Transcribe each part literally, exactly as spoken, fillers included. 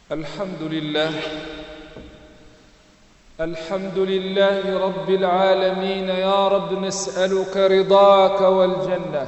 الحمد لله الحمد لله رب العالمين. يا رب نسألك رضاك والجنة،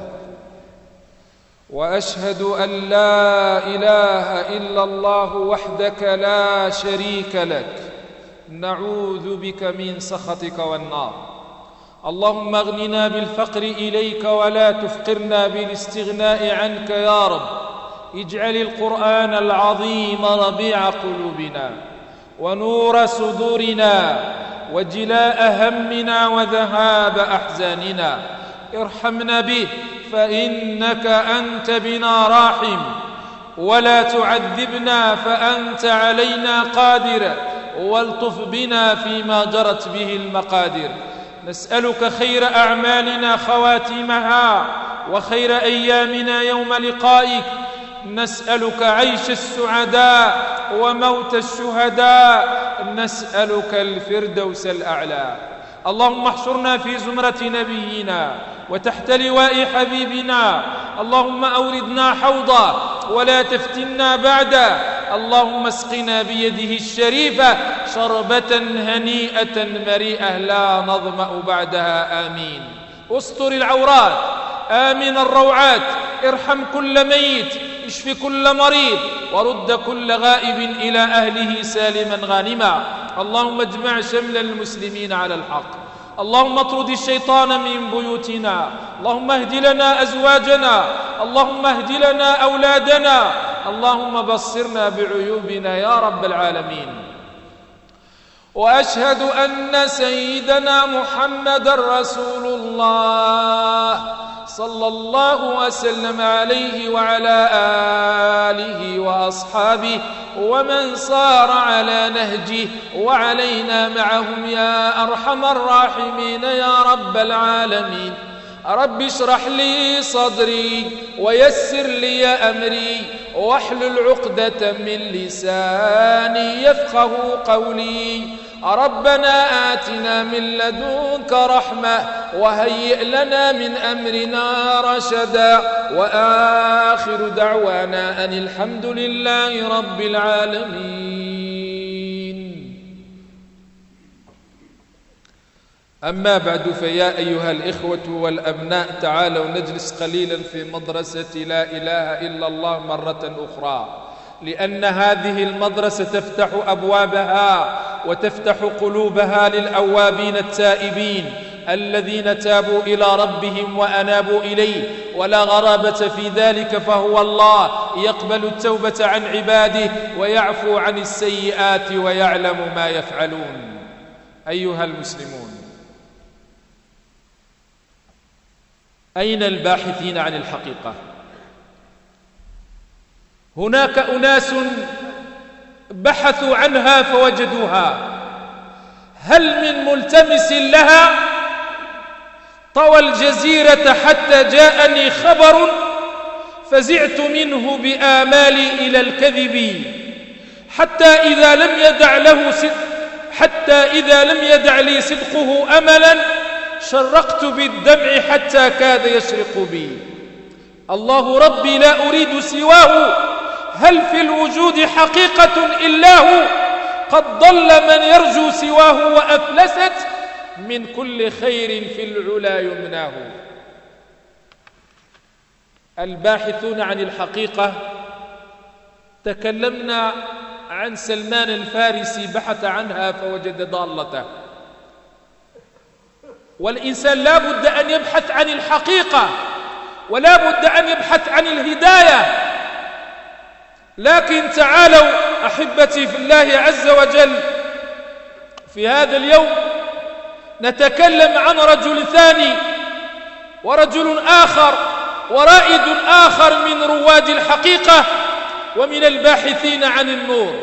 وأشهد أن لا إله إلا الله وحدك لا شريك لك، نعوذ بك من سخطك والنار. اللهم اغننا بالفقر إليك ولا تفقرنا بالاستغناء عنك يا رب. اجعل القرآن العظيم ربيع قلوبنا ونور صدورنا وجلاء همنا وذهاب أحزاننا. ارحمنا به فإنك أنت بنا راحم، ولا تعذبنا فأنت علينا قادر، والطف بنا فيما جرت به المقادير. نسألك خير أعمالنا خواتمها وخير أيامنا يوم لقائك. نسألك عيش السعداء وموت الشهداء. نسألك الفردوس الأعلى. اللهم احشرنا في زمرة نبينا وتحت لواء حبيبنا. اللهم أوردنا حوضا ولا تفتنا بعدا. اللهم اسقنا بيده الشريفة شربة هنيئة مريئة لا نظمأ بعدها. آمين. استر العورات، آمن الروعات، ارحم كل ميت، اشف كل مريض، ورد كل غائب إلى أهله سالما غانما. اللهم اجمع شمل المسلمين على الحق. اللهم اطرد الشيطان من بيوتنا. اللهم اهد لنا أزواجنا. اللهم اهد لنا أولادنا. اللهم بصرنا بعيوبنا يا رب العالمين. وأشهد أن سيدنا محمد رسول الله صلى الله وسلم عليه وعلى آله وأصحابه ومن صار على نهجه وعلينا معهم يا أرحم الراحمين يا رب العالمين. رب اشرح لي صدري ويسر لي أمري واحلل عقدة من لساني يفقه قولي. ربنا آتنا من لدنك رحمة وهيئ لنا من أمرنا رشدا. وآخر دعوانا أن الحمد لله رب العالمين. أما بعد، فيا أيها الإخوة والأبناء، تعالوا نجلس قليلا في مدرسة لا إله إلا الله مرة أخرى، لأن هذه المدرسة تفتح أبوابها وتفتح قلوبها للأوابين التائبين الذين تابوا إلى ربهم وأنابوا إليه. ولا غرابة في ذلك، فهو الله يقبل التوبة عن عباده ويعفو عن السيئات ويعلم ما يفعلون. أيها المسلمون، أين الباحثين عن الحقيقة؟ هناك أناس بحثوا عنها فوجدوها. هل من ملتمس لها؟ طوى الجزيرة حتى جاءني خبر فزعت منه بآمالي إلى الكذب، حتى إذا لم يدع له صدق حتى إذا لم يدع لي صدقه أملا شرقت بالدمع حتى كاد يشرق بي. الله ربي لا أريد سواه، هل في الوجود حقيقة إلا هو؟ قد ضل من يرجو سواه وأفلست من كل خير في العلا يمناه. الباحثون عن الحقيقة، تكلمنا عن سلمان الفارسي بحث عنها فوجد ضالته. والإنسان لا بد أن يبحث عن الحقيقة ولا بد أن يبحث عن الهداية. لكن تعالوا أحبتي في الله عز وجل، في هذا اليوم نتكلم عن رجل ثاني ورجل آخر ورائد آخر من رواد الحقيقة ومن الباحثين عن النور.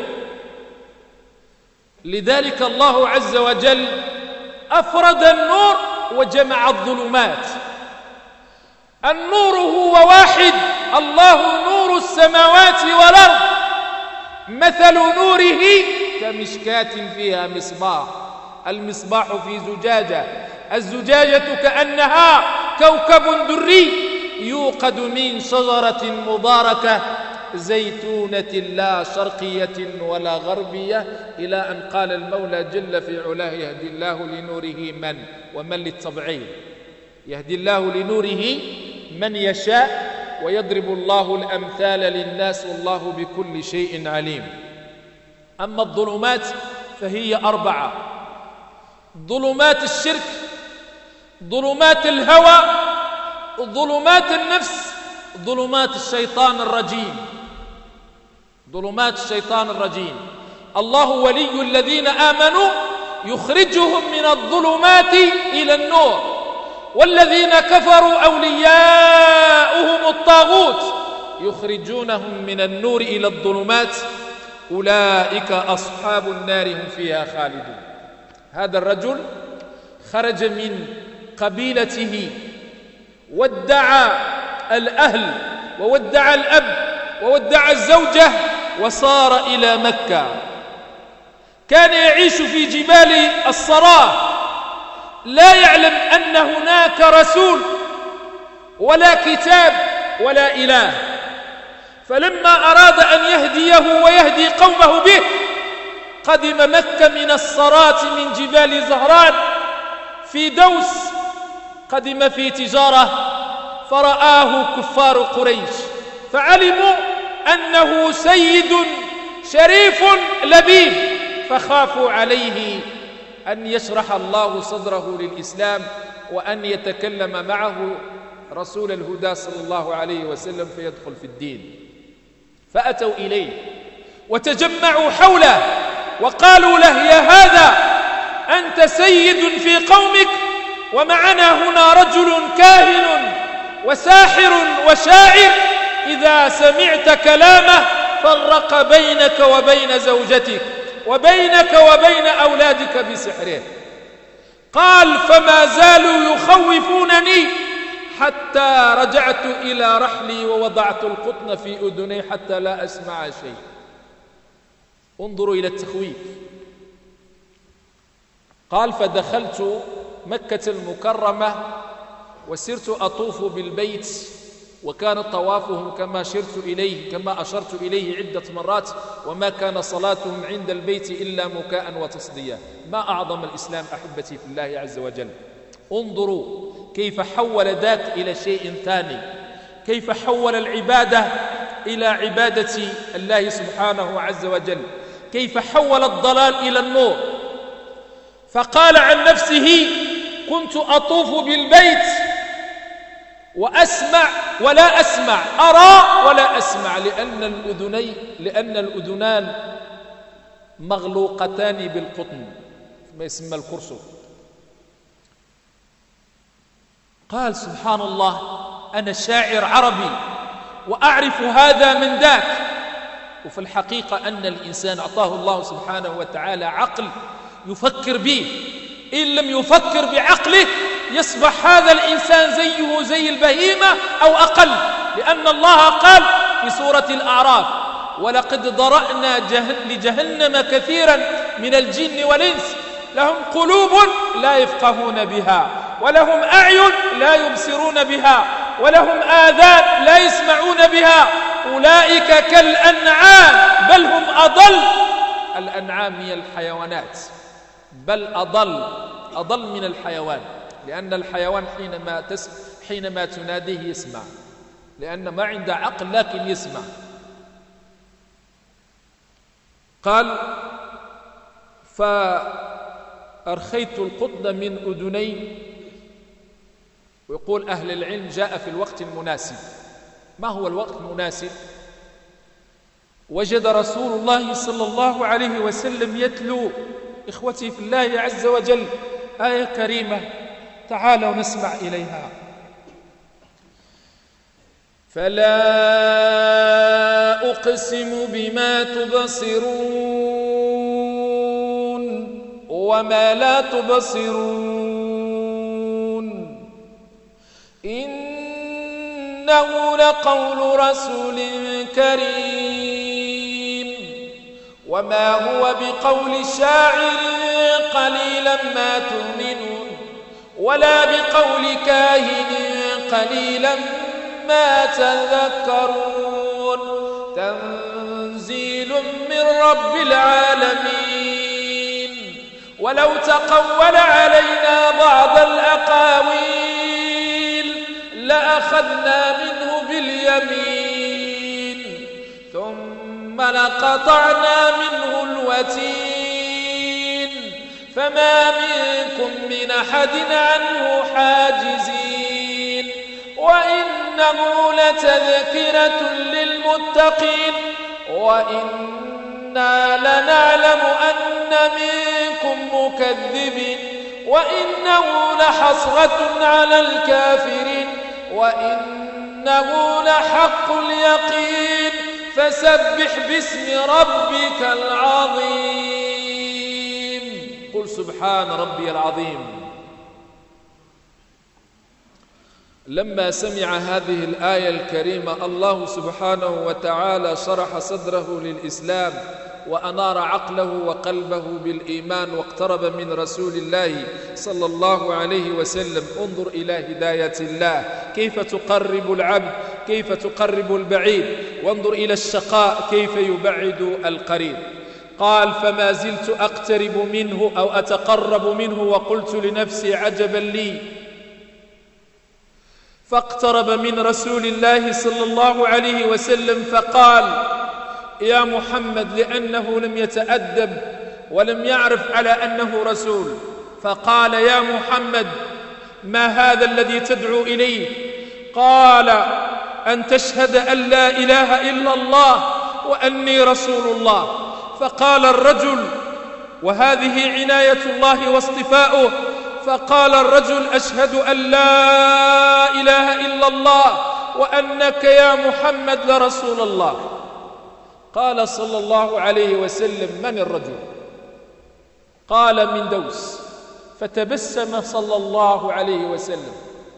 لذلك الله عز وجل أفرد النور وجمع الظلمات. النور هو واحد، الله نور السماوات والأرض. مثل نوره كمشكاة فيها مصباح، المصباح في زجاجة، الزجاجة كأنها كوكب دري يوقد من شجرة مباركة زيتونة لا شرقية ولا غربية، إلى أن قال المولى جل في علاه: يهدي الله لنوره من، ومن للتبعيض، يهدي الله لنوره من يشاء ويضرب الله الأمثال للناس والله بكل شيء عليم. أما الظلمات فهي أربعة: ظلمات الشرك، ظلمات الهوى، ظلمات النفس، ظلمات الشيطان الرجيم. ظلمات الشيطان الرجيم. الله ولي الذين آمنوا يخرجهم من الظلمات إلى النور، والذين كفروا أولياؤهم الطاغوت يخرجونهم من النور إلى الظلمات، أولئك أصحاب النار هم فيها خالدون. هذا الرجل خرج من قبيلته وادعى الأهل وودع الأب وودع الزوجة وصار إلى مكة. كان يعيش في جبال الصراء، لا يعلم أن هناك رسول ولا كتاب ولا إله. فلما أراد أن يهديه ويهدي قومه به قدم مكة من الصراة من جبال زهران في دوس، قدم في تجارة، فرآه كفار قريش فعلموا أنه سيد شريف لبيب، فخافوا عليه أن يشرح الله صدره للإسلام وأن يتكلم معه رسول الهدى صلى الله عليه وسلم فيدخل في الدين. فأتوا إليه وتجمعوا حوله وقالوا له: يا هذا، أنت سيد في قومك ومعنا هنا رجل كاهن وساحر وشاعر، إذا سمعت كلامه فرق بينك وبين زوجتك وبينك وبين أولادك بسحره. قال: فما زالوا يخوفونني حتى رجعت إلى رحلي ووضعت القطن في أذني حتى لا أسمع شيء. انظروا إلى التخويف. قال: فدخلت مكة المكرمة وسرت أطوف بالبيت، وكان طوافهم كما شرت إليه كما أشرت إليه عدة مرات، وما كان صلاتهم عند البيت إلا مكاء وتصدية. ما أعظم الإسلام أحبتي في الله عز وجل. انظروا كيف حول ذاك إلى شيء ثاني، كيف حول العبادة إلى عبادة الله سبحانه عز وجل، كيف حول الضلال إلى النور. فقال عن نفسه: كنت أطوف بالبيت وأسمع ولا أسمع، أرى ولا أسمع، لأن الأذنين لأن الأذنان مغلوقتان بالقطن، ما يسمى الكرسف. قال: سبحان الله، أنا شاعر عربي وأعرف هذا من ذاك. وفي الحقيقة أن الإنسان أعطاه الله سبحانه وتعالى عقل يفكر به، إن لم يفكر بعقله يصبح هذا الإنسان زيه زي البهيمة أو أقل، لأن الله قال في سورة الأعراف: ولقد ضرأنا لجهنم كثيرا من الجن والإنس لهم قلوب لا يفقهون بها، ولهم أعين لا يبصرون بها، ولهم آذان لا يسمعون بها، أولئك كالأنعام بل هم أضل. الأنعام هي الحيوانات، بل أضل أضل من الحيوان، لأن الحيوان حينما تس حينما تناديه يسمع، لأن ما عنده عقل لكن يسمع. قال: فأرخيت القطن من أذني. ويقول أهل العلم: جاء في الوقت المناسب. ما هو الوقت المناسب؟ وجد رسول الله صلى الله عليه وسلم يتلو، إخوتي في الله عز وجل، آية كريمة، تعالوا نسمع إليها: فلا أقسم بما تبصرون وما لا تبصرون إنه لقول رسول كريم وما هو بقول شاعر قليلا ما تؤمنون ولا بقول كاهن قليلا ما تذكرون من رب العالمين. ولو تقول علينا بعض الأقاويل لأخذنا منه باليمين ثم لقطعنا منه الوتين فما منكم من أحد عنه حاجزين. وإنه لتذكرة للمتقين وإنا لنعلم أن منكم مكذبين وإنه لحسرة على الكافرين وإنه لحق اليقين فسبح باسم ربك العظيم. قل سبحان ربي العظيم. لما سمع هذه الآية الكريمة الله سبحانه وتعالى شرح صدره للإسلام وأنار عقله وقلبه بالإيمان واقترب من رسول الله صلى الله عليه وسلم. انظر إلى هداية الله كيف تقرب العبد، كيف تقرب البعيد، وانظر إلى الشقاء كيف يبعد القريب. قال فما زلت أقترب منه أو أتقرب منه وقلت لنفسي عجبا لي، فاقترب من رسول الله صلى الله عليه وسلم فقال يا محمد، لأنه لم يتأدب ولم يعرف على أنه رسول، فقال يا محمد ما هذا الذي تدعو إليه؟ قال أن تشهد أن لا إله إلا الله وأني رسول الله. فقال الرجل، وهذه عناية الله واصطفاؤه، فقال الرجل أشهد أن لا إله إلا الله وأنك يا محمد لرسول الله. قال صلى الله عليه وسلم من الرجل؟ قال من دوس. فتبسم صلى الله عليه وسلم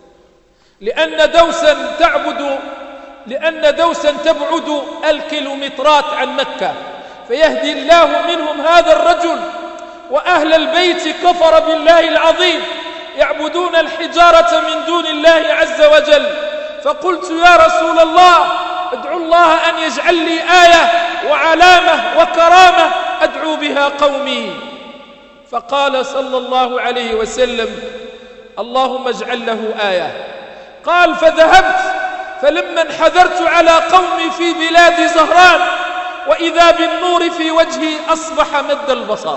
لأن دوسا تعبد لأن دوسا تبعد الكيلومترات عن مكة، فيهدي الله منهم هذا الرجل. وأهل البيت كفر بالله العظيم يعبدون الحجارة من دون الله عز وجل. فقلت يا رسول الله ادعو الله أن يجعل لي آية وعلامة وكرامة أدعو بها قومي. فقال صلى الله عليه وسلم اللهم اجعل له آية. قال فذهبت فلما انحدرت على قومي في بلاد زهران وإذا بالنور في وجهي أصبح مد البصر،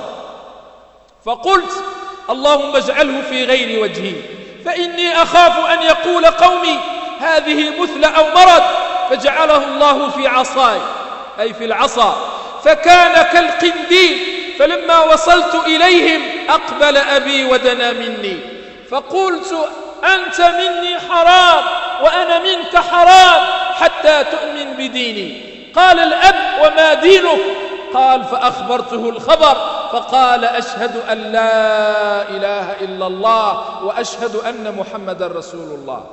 فقلت اللهم اجعله في غير وجهي فإني أخاف أن يقول قومي هذه مثل أو مرض، فجعله الله في عصاي أي في العصا فكان كالقنديل. فلما وصلت إليهم أقبل أبي ودنا مني، فقلت أنت مني حرام وأنا منك حرام حتى تؤمن بديني. قال الأب وما دينك؟ قال فأخبرته الخبر فقال أشهد أن لا إله إلا الله وأشهد أن محمدا رسول الله.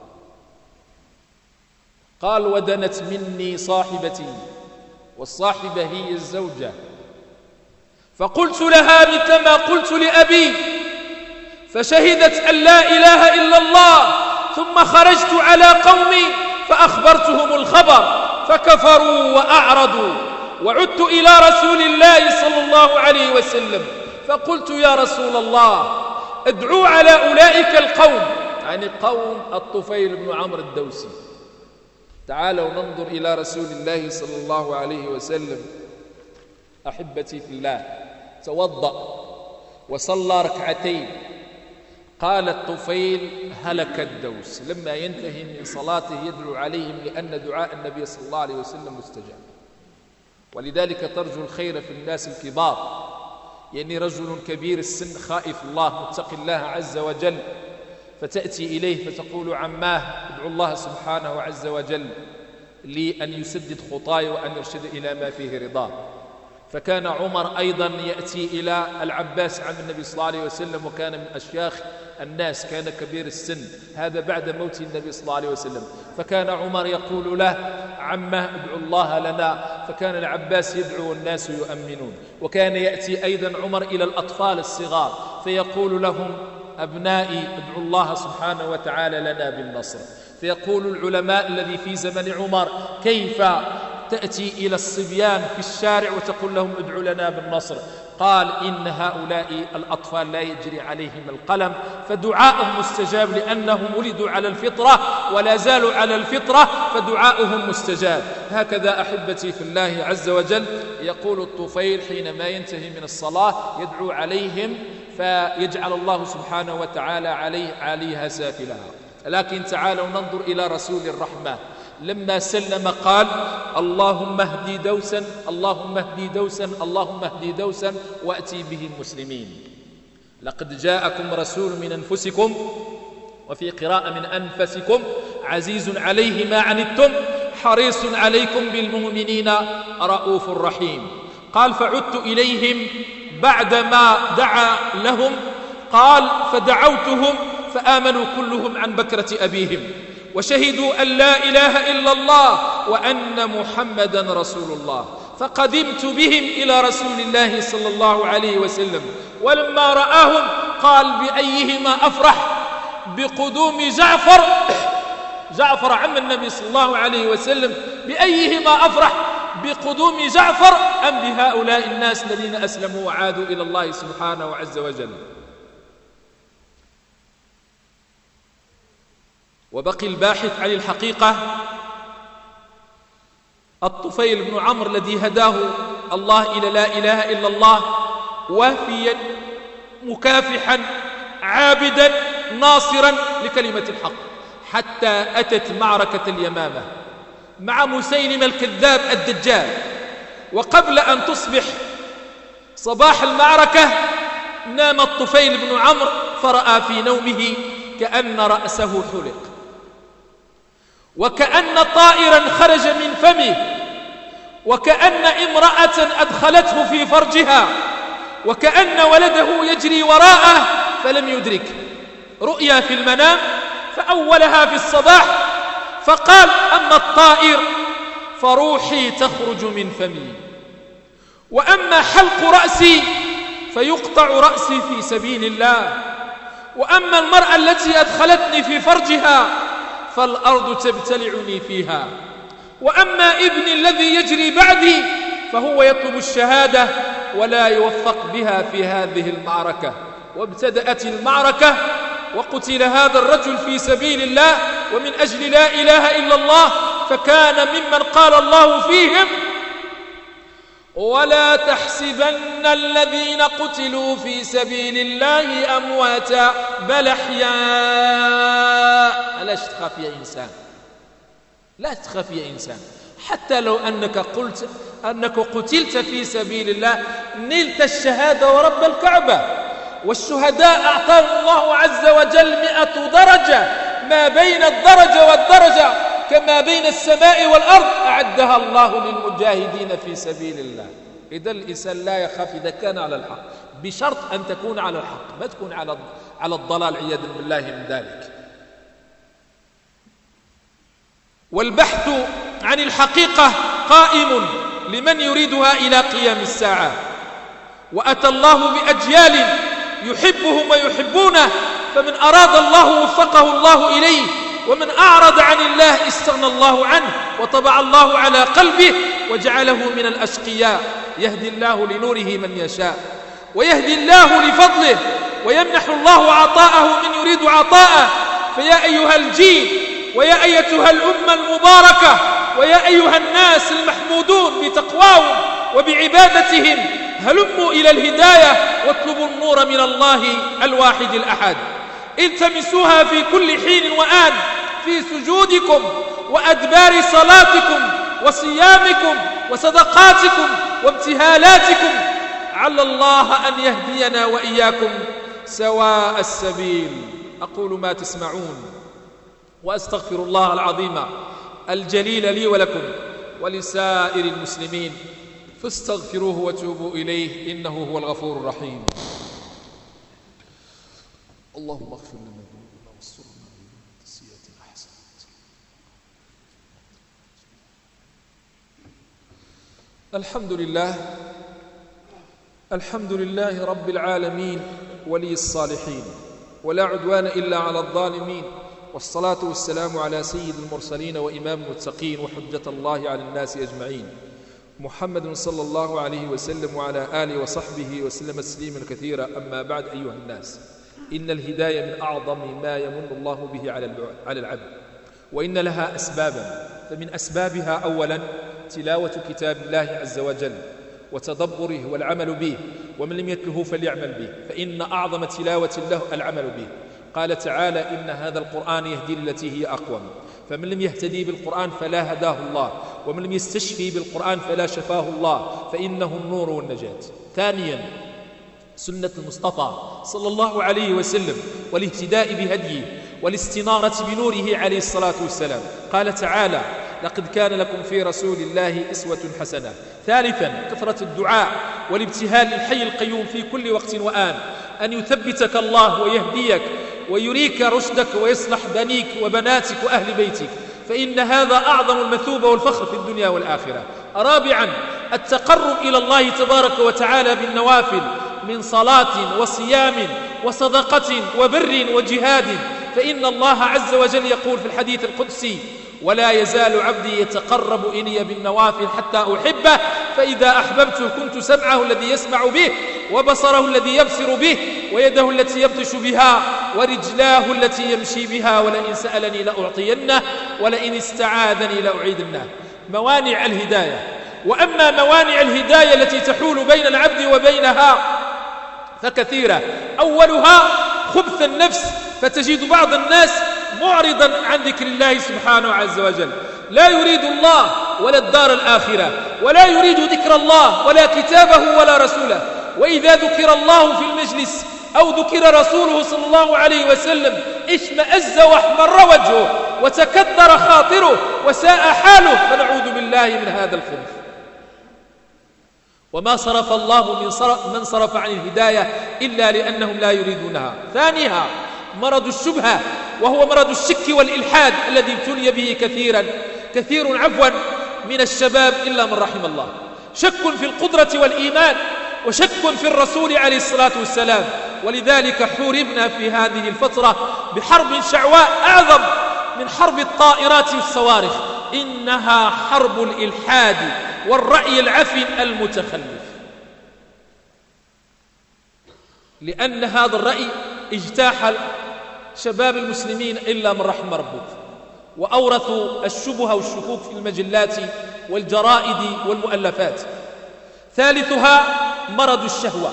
قال ودنت مني صاحبتي، والصاحبة هي الزوجة، فقلت لها مثل ما قلت لأبي، فشهدت أن لا إله إلا الله. ثم خرجت على قومي فأخبرتهم الخبر فكفروا وأعرضوا، وعدت إلى رسول الله صلى الله عليه وسلم فقلت يا رسول الله ادعو على أولئك القوم، يعني قوم الطفيل بن عمرو الدوسي. تعالوا ننظر إلى رسول الله صلى الله عليه وسلم. أحبتي في الله، توضأ وصلى ركعتين. قال الطفيل هلك الدوس. لما ينتهي من صلاته يدعو عليهم لأن دعاء النبي صلى الله عليه وسلم مستجاب. ولذلك ترجو الخير في الناس الكبار، يعني رجل كبير السن خائف الله متقي الله عز وجل، فتأتي إليه فتقول عماه ادعو الله سبحانه عز وجل لي أن يسدد خطاي وأن يرشد إلى ما فيه رضاه. فكان عمر أيضا يأتي إلى العباس عن النبي صلى الله عليه وسلم، وكان من أشياخ الناس، كان كبير السن، هذا بعد موت النبي صلى الله عليه وسلم. فكان عمر يقول له عمه ادعو الله لنا، فكان العباس يدعو والناس يؤمنون. وكان يأتي أيضا عمر إلى الأطفال الصغار فيقول لهم أبنائي ادعوا الله سبحانه وتعالى لنا بالنصر. فيقول العلماء الذي في زمن عمر كيف تأتي إلى الصبيان في الشارع وتقول لهم ادعوا لنا بالنصر؟ قال إن هؤلاء الأطفال لا يجري عليهم القلم، فدعاؤهم مستجاب لأنهم ولدوا على الفطرة ولا زالوا على الفطرة، فدعاؤهم مستجاب. هكذا أحبتي في الله عز وجل يقول الطفيل حينما ينتهي من الصلاة يدعو عليهم فيجعل الله سبحانه وتعالى عليه عليها سافلها. لكن تعالوا ننظر إلى رسول الرحمة لما سلم قال اللهم اهدي دوسا اللهم اهدي دوسا اللهم اهدي دوسا وأتي به المسلمين. لقد جاءكم رسول من أنفسكم، وفي قراءة من أنفسكم، عزيز عليه ما عنتم حريص عليكم بالمؤمنين رؤوف رحيم. قال فعدت إليهم بعدما دعا لهم، قال فدعوتهم فآمنوا كلهم عن بكرة أبيهم وشهدوا أن لا إله إلا الله وأن محمدا رسول الله. فقدمت بهم إلى رسول الله صلى الله عليه وسلم، ولما رآهم قال بأيهما أفرح، بقدوم جعفر جعفر عم النبي صلى الله عليه وسلم، بأيهما أفرح، بقدوم جعفر أم بهؤلاء الناس الذين أسلموا وعادوا إلى الله سبحانه عز وجل؟ وبقي الباحث عن الحقيقة الطفيل بن عمرو الذي هداه الله إلى لا إله إلا الله، وافيا مكافحا عابدا ناصرا لكلمة الحق، حتى أتت معركة اليمامة مع مسيلمة الكذاب الدجال. وقبل أن تصبح صباح المعركة نام الطفيل بن عمرو فرأى في نومه كأن رأسه حلق، وكأن طائرا خرج من فمه، وكأن امرأة أدخلته في فرجها، وكأن ولده يجري وراءه فلم يدرك. رؤيا في المنام فأولها في الصباح، فقال أما الطائر فروحي تخرج من فمي، وأما حلق رأسي فيقطع رأسي في سبيل الله، وأما المرأة التي أدخلتني في فرجها فالأرض تبتلعني فيها، وأما ابني الذي يجري بعدي فهو يطلب الشهادة ولا يوفق بها في هذه المعركة. وابتدأت المعركة وقتل هذا الرجل في سبيل الله ومن أجل لا إله إلا الله، فكان ممن قال الله فيهم ولا تحسبن الذين قتلوا في سبيل الله أمواتا بل أحياء. لا تخاف يا إنسان، لا تخاف يا إنسان، حتى لو أنك قلت أنك قتلت في سبيل الله نلت الشهادة ورب الكعبة. والشهداء أعطاهم الله عز وجل مئة درجة، ما بين الدرجة والدرجة كما بين السماء والأرض أعدها الله للمجاهدين في سبيل الله. إذا الإنسان لا يخاف إذا كان على الحق، بشرط أن تكون على الحق، ما تكون على على الضلال عياذا بالله من ذلك. والبحث عن الحقيقة قائم لمن يريدها إلى قيام الساعة، وأتى الله بأجيال يحبهم ويحبونه، فمن أراد الله وفقه الله إليه، ومن أعرض عن الله استغنى الله عنه وطبع الله على قلبه وجعله من الأشقياء. يهدي الله لنوره من يشاء، ويهدي الله لفضله، ويمنح الله عطاءه من يريد عطاءه. فيا أيها الجيل ويا أيتها الأمة المباركة ويا أيها الناس المحمودون بتقواهم وبعبادتهم، هلموا إلى الهداية واطلبوا النور من الله الواحد الأحد. التمسوها في كل حين وآن في سجودكم وأدبار صلاتكم وصيامكم وصدقاتكم وابتهالاتكم، على الله أن يهدينا وإياكم سواء السبيل. أقول ما تسمعون وأستغفر الله العظيم الجليل لي ولكم ولسائر المسلمين، فاستغفروه وتوبوا إليه إنه هو الغفور الرحيم. اللهم اغفر لنا ذنوبنا واسترنا من سيئاتنا حسنات. الحمد لله الحمد لله رب العالمين ولي الصالحين، ولا عدوان إلا على الظالمين، والصلاة والسلام على سيد المرسلين وإمام المتقين وحجة الله على الناس أجمعين، محمد صلى الله عليه وسلم وعلى آله وصحبه وسلم تسليما كثيرا. أما بعد، أيها الناس، إن الهداية من أعظم ما يمن الله به على العبد، وإن لها أسبابا. فمن أسبابها أولا تلاوة كتاب الله عز وجل وتدبره والعمل به، ومن لم يتله فليعمل به، فإن أعظم تلاوة له العمل به. قال تعالى: إن هذا القرآن يهدي للتي هي أقوم. فمن لم يهتدي بالقرآن فلا هداه الله، ومن لم يستشفي بالقرآن فلا شفاه الله، فإنه النور والنجاة. ثانيا سنة المصطفى صلى الله عليه وسلم والاهتداء بهديه والاستنارة بنوره عليه الصلاة والسلام. قال تعالى: لقد كان لكم في رسول الله أسوة حسنة. ثالثا كثرة الدعاء والابتهال للحي القيوم في كل وقت وآن أن يثبتك الله ويهديك ويريك رشدك ويصلح بنيك وبناتك وأهل بيتك، فإن هذا أعظم المثوبة والفخر في الدنيا والآخرة. رابعا التقرب إلى الله تبارك وتعالى بالنوافل من صلاة وصيام وصدقة وبر وجهاد، فإن الله عز وجل يقول في الحديث القدسي: ولا يزال عبدي يتقرب إلي بالنوافل حتى أحبه، فإذا أحببته كنت سمعه الذي يسمع به، وبصره الذي يبصر به، ويده التي يبطش بها، ورجلاه التي يمشي بها، ولئن سألني لأعطينه، ولئن استعاذني لأعيذنه. موانع الهداية. وأما موانع الهداية التي تحول بين العبد وبينها فكثيرة. أولها خبث النفس، فتجد بعض الناس معرضا عن ذكر الله سبحانه عز وجل، لا يريد الله ولا الدار الآخرة، ولا يريد ذكر الله ولا كتابه ولا رسوله. وإذا ذكر الله في المجلس أو ذكر رسوله صلى الله عليه وسلم اشمأز واحمر وجهه وتكدر خاطره وساء حاله، فنعوذ بالله من هذا الخبث. وما صرف الله من صرف, من صرف عن الهداية إلا لأنهم لا يريدونها. ثانيها مرض الشبهة، وهو مرض الشك والإلحاد الذي ابتلي به كثيرا كثير عفوا من الشباب إلا من رحم الله. شك في القدرة والإيمان، وشك في الرسول عليه الصلاة والسلام. ولذلك حوربنا في هذه الفترة بحرب شعواء أعظم من حرب الطائرات والصواريخ، إنها حرب الإلحاد والرأي العفن المتخلف، لأن هذا الرأي اجتاح شباب المسلمين إلا من رحم ربك، وأورثوا الشبهة والشكوك في المجلات والجرائد والمؤلفات. ثالثها مرض الشهوة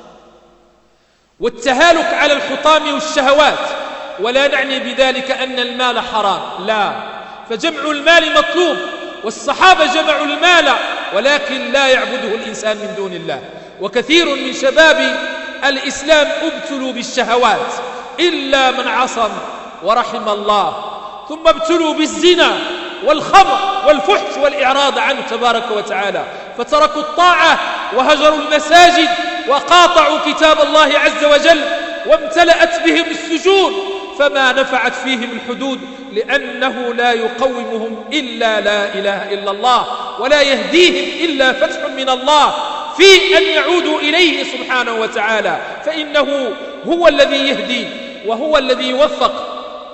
والتهالك على الحطام والشهوات، ولا نعني بذلك أن المال حرام، لا، فجمع المال مطلوب، والصحابة جمعوا المال ولكن لا يعبده الإنسان من دون الله. وكثير من شباب الإسلام ابتلوا بالشهوات إلا من عصم ورحم الله، ثم ابتلوا بالزنا والخمر والفحش والإعراض عنه تبارك وتعالى، فتركوا الطاعة وهجروا المساجد وقاطعوا كتاب الله عز وجل، وامتلأت بهم السجون فما نفعت فيهم الحدود، لأنه لا يقومهم إلا لا إله إلا الله، ولا يهديهم إلا فتح من الله في أن يعودوا إليه سبحانه وتعالى، فإنه هو الذي يهدي وهو الذي يوفق.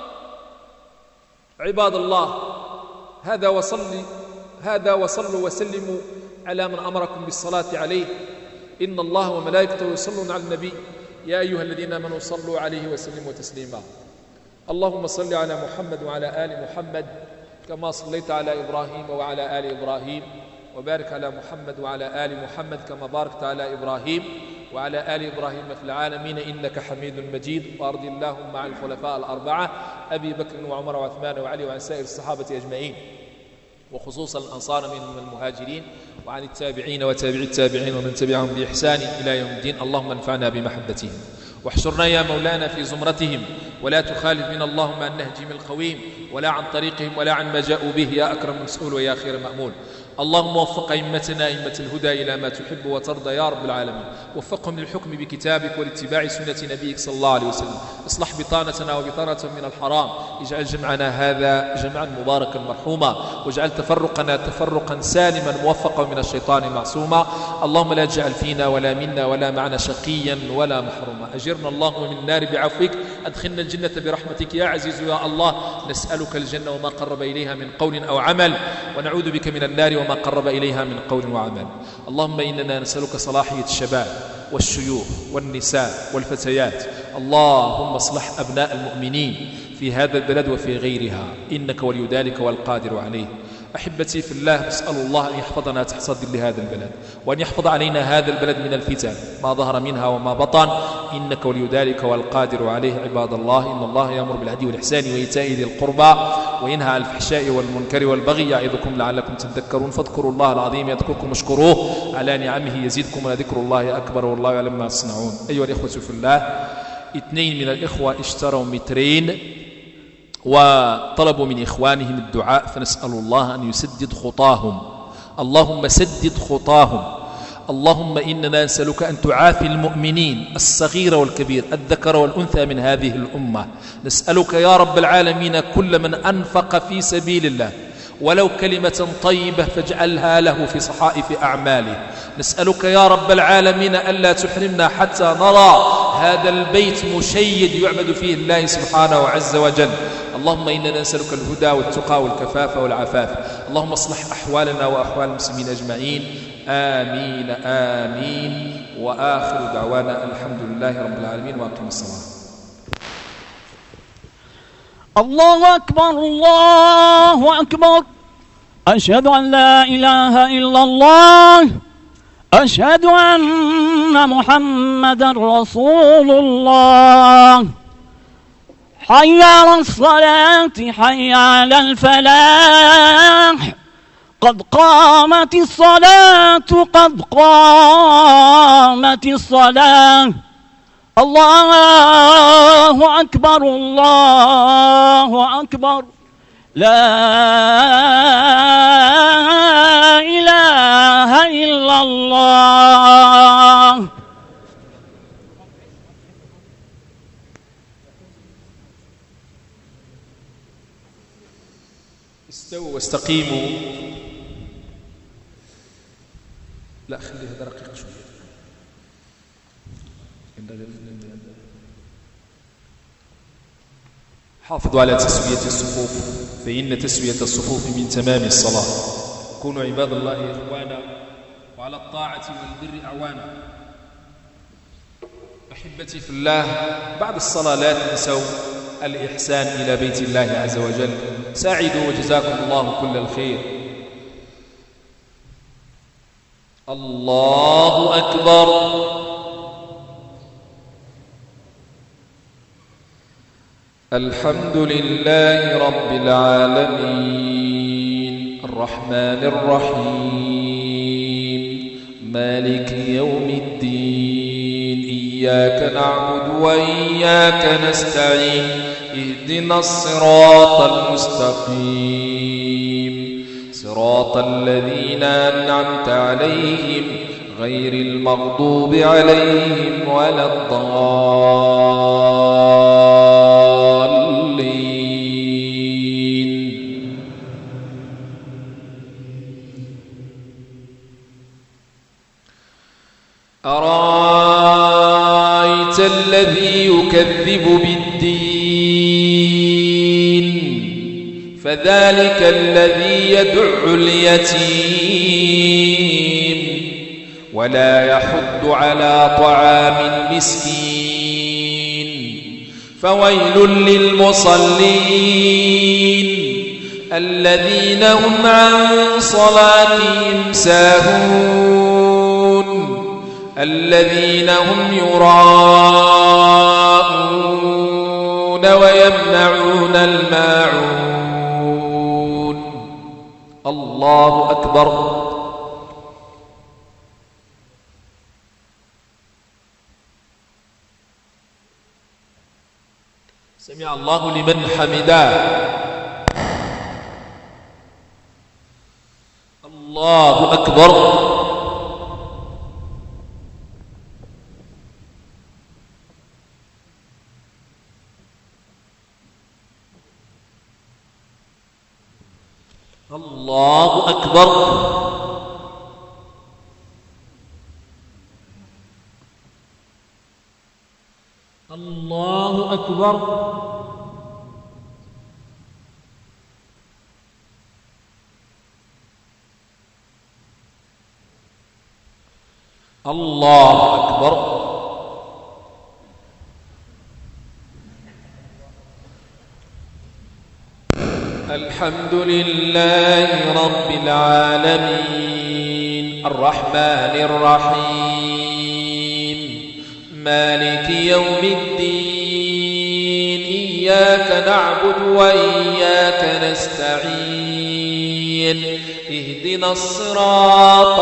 عباد الله، هذا وصلي هذا وصلوا وسلموا على من أمركم بالصلاة عليه. إن الله وملائكته يصلون على النبي، يا أيها الذين آمنوا صلوا عليه وسلموا تسليما. اللهم صل على محمد وعلى آل محمد كما صليت على إبراهيم وعلى آل إبراهيم، وبارك على محمد وعلى آل محمد كما باركت على إبراهيم وعلى آل إبراهيم في العالمين إنك حميد مجيد. وأرض اللهم عن الخلفاء الأربعة أبي بكر وعمر وعثمان وعلي وعن سائر الصحابة أجمعين، وخصوصا الأنصار من المهاجرين، وعن التابعين وتابع التابعين ومن تبعهم بإحسان إلى يوم الدين. اللهم انفعنا بمحبتهم، واحشرنا يا مولانا في زمرتهم، ولا تخالف من اللهم عن نهجهم القويم ولا عن طريقهم ولا عن ما جاءوا به، يا أكرم مسؤول ويا خير مأمول. اللهم وفق أئمتنا أئمة الهدى إلى ما تحب وترضى يا رب العالمين، وفقهم للحكم بكتابك ولاتباع سنة نبيك صلى الله عليه وسلم. اصلح بطانتنا وبطانة من الحرام، اجعل جمعنا هذا جمعا مباركا مرحوما، واجعل تفرقنا تفرقا سالما موفقا من الشيطان معصوما. اللهم لا تجعل فينا ولا منا ولا معنا شقيا ولا محروما. أجرنا اللهم من النار بعفوك، أدخلنا الجنة برحمتك يا عزيز يا الله. نسألك الجنة وما قرب إليها من قول أو عمل، ونعوذ بك من النار وما قرب إليها من قول وعمل. اللهم إننا نسألك صلاحية الشباب والشيوخ والنساء والفتيات. اللهم اصلح أبناء المؤمنين في هذا البلد وفي غيرها، إنك ولي ذلك والقادر عليه. أحبتي في الله، نسأل الله أن يحفظنا تحت ظل هذا البلد، وأن يحفظ علينا هذا البلد من الفتن ما ظهر منها وما بطن، إنك ولي ذلك والقادر عليه. عباد الله، إن الله يأمر بالعدل والإحسان وإيتاء ذي القربى وينهى عن الفحشاء والمنكر والبغي يعظكم لعلكم تذكرون. فاذكروا الله العظيم يذكركم واشكروه على نعمه يزدكم ولذكر الله أكبر والله يعلم ما تصنعون. أيها الإخوة في الله، اثنين من الإخوة اشتروا مترين وطلبوا من إخوانهم الدعاء، فنسأل الله أن يسدد خطاهم. اللهم سدد خطاهم. اللهم إننا نسألك أن تعافي المؤمنين الصغير والكبير الذكر والأنثى من هذه الأمة. نسألك يا رب العالمين كل من أنفق في سبيل الله ولو كلمة طيبة فاجعلها له في صحائف أعماله. نسألك يا رب العالمين ألا تحرمنا حتى نرى هذا البيت مشيد يعبد فيه الله سبحانه عز وجل. اللهم إننا نسألك الهدى والتقى والكفاف والعفاف. اللهم اصلح أحوالنا وأحوال المسلمين أجمعين. آمين آمين. وآخر دعوانا الحمد لله رب العالمين، وأقم الصلاة. الله أكبر الله أكبر. أشهد أن لا إله إلا الله. أشهد أن محمدا رسول الله. حي على الصلاة حي على الفلاح. قد قامت الصلاة قد قامت الصلاة. الله أكبر الله أكبر. لا إله إلا الله. استووا واستقيموا. لا خلي هذا رقيق شوية. حافظوا على تسوية الصفوف، فإن تسوية الصفوف من تمام الصلاة. كونوا عباد الله إخوانا، وعلى الطاعة والبر أعوانا. أحبتي في الله، بعد الصلاة لا تنسوا الإحسان إلى بيت الله عز وجل. ساعدوا وجزاكم الله كل الخير. الله أكبر. الحمد لله رب العالمين الرحمن الرحيم مالك يوم الدين. إياك نعبد وإياك نستعين. اهدنا الصراط المستقيم صراط الذين أنعمت عليهم غير المغضوب عليهم ولا الضالين. أرأيت الذي يكذب بالدين فذلك الذي يدع اليتيم ولا يحض على طعام المسكين. فويل للمصلين الذين هم عن صلاتهم ساهون الذين هم يراءون ويمنعون الماعون. الله أكبر. سمع الله لمن حمده. الله أكبر. الله أكبر. الله أكبر. الله أكبر. الحمد لله رب العالمين الرحمن الرحيم مالك يوم الدين إياك نعبد وإياك نستعين اهدنا الصراط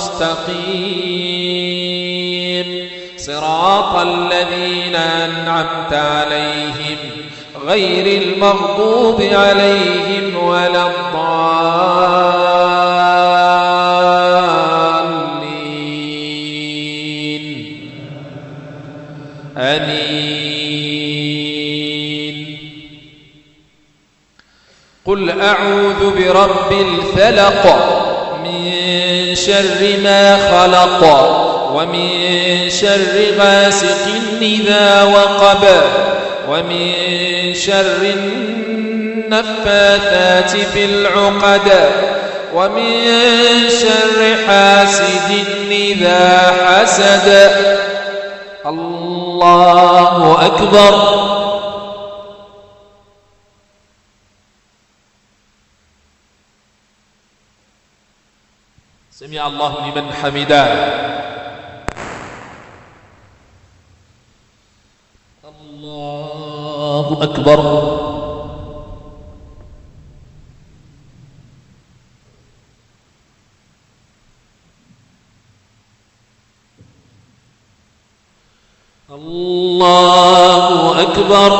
المستقيم صراط الذين أنعمت عليهم غير المغضوب عليهم ولا الضالين آمين. قل أعوذ برب الفلق من شر ما خلق ومن شر غاسق إذا وقب ومن شر النفاثات في العقد ومن شر حاسد إذا حسد. الله أكبر. سمع الله لمن حمده. الله أكبر. الله أكبر.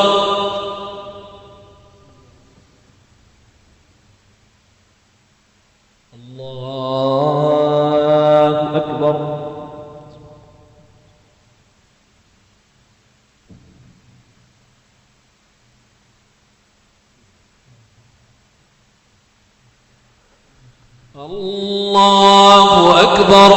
الله أكبر. الله أكبر.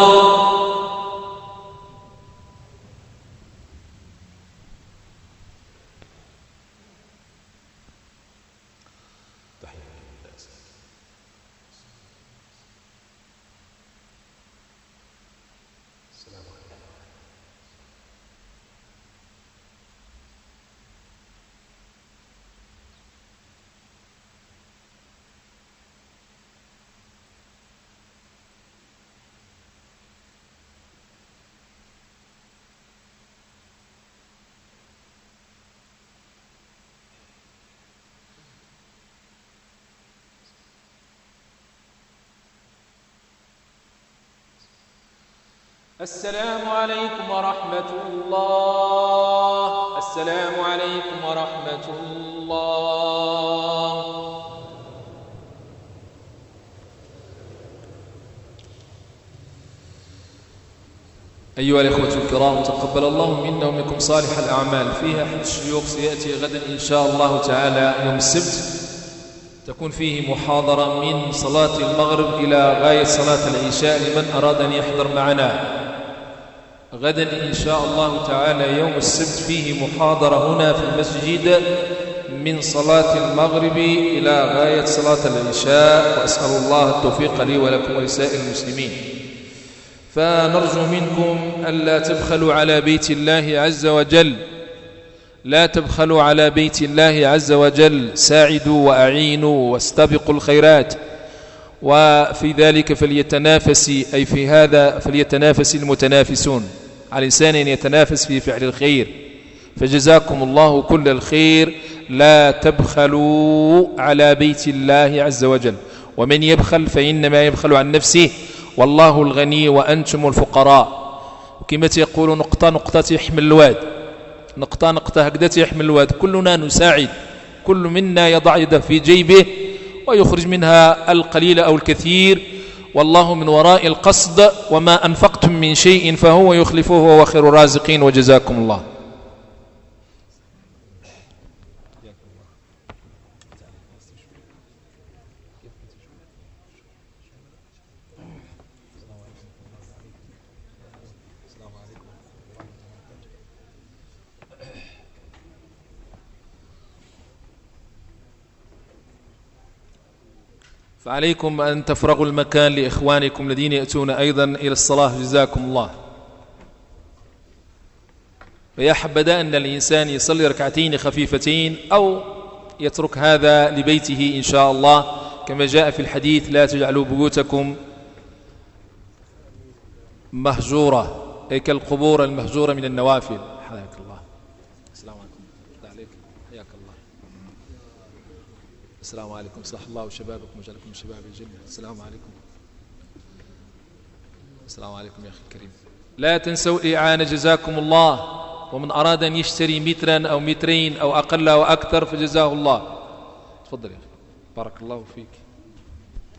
السلام عليكم ورحمة الله. السلام عليكم ورحمة الله. أيها الإخوة الكرام، تقبل الله منا ومنكم صالح الأعمال. فيها أحد الشيوخ سيأتي غدا إن شاء الله تعالى يوم السبت، تكون فيه محاضرة من صلاة المغرب إلى غاية صلاة العشاء لمن أراد أن يحضر معنا. غدا إن شاء الله تعالى يوم السبت فيه محاضرة هنا في المسجد من صلاة المغرب إلى غاية صلاة العشاء، وأسأل الله التوفيق لي ولكم ولسائر المسلمين. فنرجو منكم ألا تبخلوا على بيت الله عز وجل، لا تبخلوا على بيت الله عز وجل، ساعدوا وأعينوا واستبقوا الخيرات، وفي ذلك فليتنافس، أي في هذا فليتنافس المتنافسون، على الإنسان أن يتنافس في فعل الخير. فجزاكم الله كل الخير. لا تبخلوا على بيت الله عز وجل، ومن يبخل فإنما يبخل عن نفسه، والله الغني وأنتم الفقراء. كما يقول نقطة نقطة يحمل الواد، نقطة نقطة هكذا يحمل الواد. كلنا نساعد، كل منا يضع يده في جيبه ويخرج منها القليل أو الكثير، والله من وراء القصد. وما أنفقتم من شيء فهو يخلفه وهو خير الرازقين. وجزاكم الله. فعليكم أن تفرغوا المكان لإخوانكم الذين يأتون أيضا إلى الصلاة جزاكم الله. فيا حبذا أن الإنسان يصلي ركعتين خفيفتين أو يترك هذا لبيته إن شاء الله، كما جاء في الحديث: لا تجعلوا بيوتكم مهجورة، أي كالقبور المهجورة من النوافل. حياك الله. السلام عليكم. عليك. حياك الله. السلام عليكم. صلح الله شبابكم وجعلكم شباب الجنة. السلام عليكم. السلام عليكم يا أخي الكريم. لا تنسوا الإعانة جزاكم الله. ومن أراد أن يشتري مترا أو مترين أو أقل أو أكثر فجزاه الله. تفضل يا أخي. بارك الله فيك.